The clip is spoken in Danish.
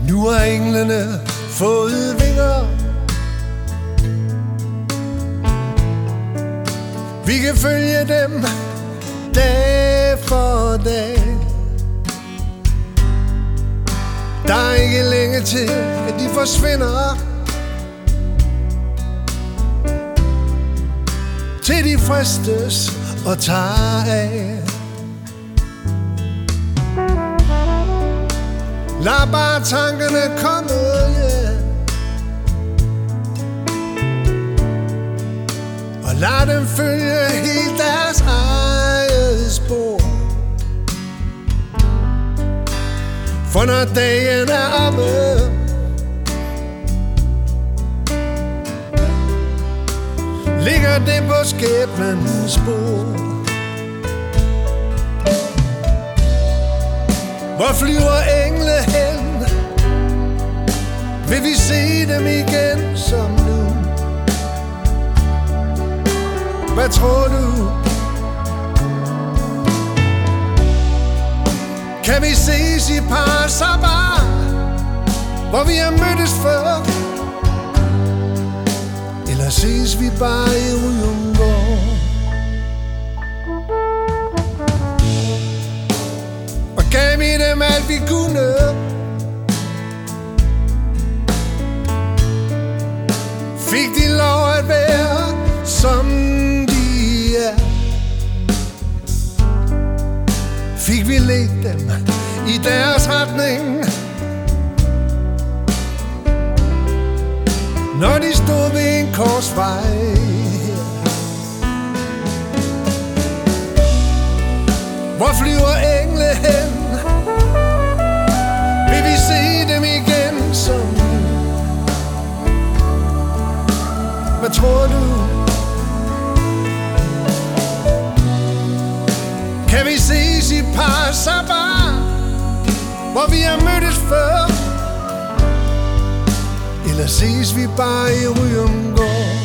Nu har englene fået vinger. Vi kan følge dem dag for dag. Der er ikke længe til, at de forsvinder, til de fristes og tager af. Lad bare tankerne komme, yeah. Og lad dem følge helt deres eget spor. For når dagen er omme, ligger det på skæbnens spor. Hvor flyver engle hen? Vil vi se dem igen som nu? Hvad tror du? Kan vi ses i Paris og Bar, hvor vi har mødtes før? Eller ses vi bare i Ryomgård? Og gav vi dem alt vi kunne? Fik de lov at være som de er? Fik vi ledt dem i deres retning, når de stod ved en korsvej? Hvor flyver engle hen? Vil vi se dem igen som nu? Hvad tror du? Kan vi ses i Paris og Bar, hvor vi har mødtes før? Eller ses vi bare i Ryomgård?